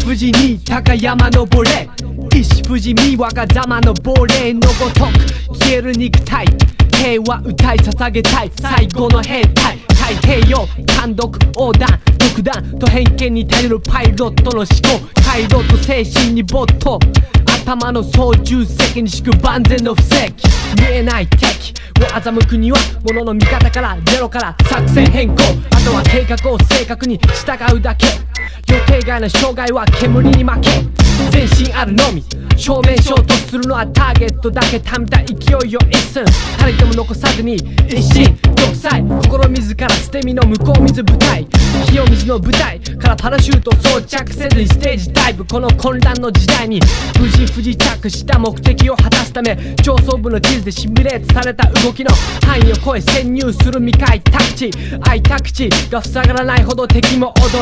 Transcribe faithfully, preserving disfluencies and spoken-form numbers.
無事に高山登れ、石富士見我がざまの亡霊のごとく消える肉体、平和歌い捧げたい最後の兵隊、太平洋単独横断独断と偏見に頼るパイロットの思考、回路と精神に没頭、頭の操縦席に敷く万全の布石、見えない敵を欺くには物の見方からゼロから作戦変更、あとは計画を正確に従うだけ、予定外の障害は煙に負け、全身あるのみ正面衝突するのはターゲットだけ、ためた勢いを一寸たりとも残さずに一心独裁、心自ら捨て身の向こう水舞台、清水の舞台からパラシュート装着せずにステージダイブ、この混乱の時代に無事不時着した目的を果たすため、上層部の地図でシミュレートされた動きの範囲を超え潜入する未開拓地、開拓地が塞がらないほど敵も踊